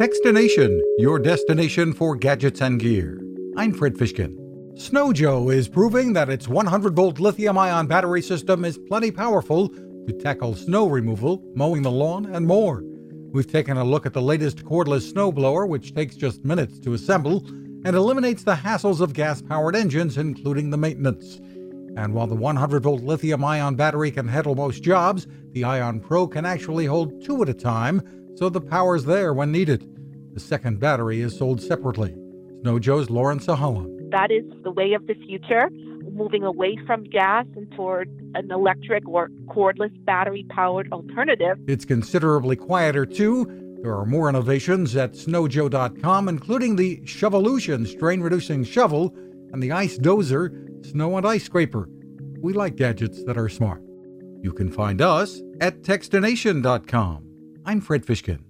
Techstination, your destination for gadgets and gear. I'm Fred Fishkin. SNOJO is proving that its 100-volt lithium-ion battery system is plenty powerful to tackle snow removal, mowing the lawn, and more. We've taken a look at the latest cordless snowblower, which takes just minutes to assemble and eliminates the hassles of gas-powered engines, including the maintenance. And while the 100-volt lithium-ion battery can handle most jobs, the Ion Pro can actually hold two at a time, so the power's there when needed. The second battery is sold separately. SNOJO's Lauren Sahalan. That is the way of the future, moving away from gas and toward an electric or cordless battery-powered alternative. It's considerably quieter, too. There are more innovations at SNOJO.com, including the Shovolution strain-reducing shovel and the Ice Dozer snow and ice scraper. We like gadgets that are smart. You can find us at Techstination.com. I'm Fred Fishkin.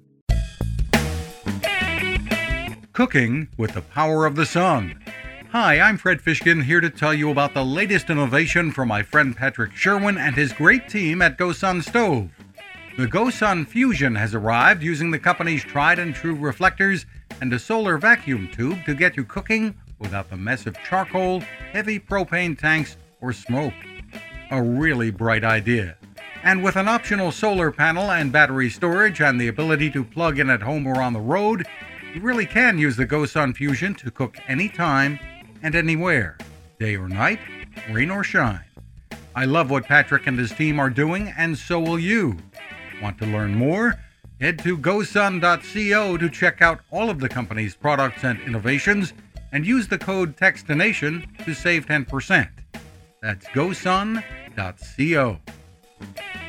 Cooking with the power of the sun. Hi, I'm Fred Fishkin, here to tell you about the latest innovation from my friend Patrick Sherwin and his great team at GoSun Stove. The GoSun Fusion has arrived using the company's tried and true reflectors and a solar vacuum tube to get you cooking without the mess of charcoal, heavy propane tanks, or smoke. A really bright idea. And with an optional solar panel and battery storage and the ability to plug in at home or on the road, you really can use the GoSun Fusion to cook anytime and anywhere, day or night, rain or shine. I love what Patrick and his team are doing, and so will you. Want to learn more? Head to gosun.co to check out all of the company's products and innovations and use the code TEXTINATION to save 10%. That's gosun.co.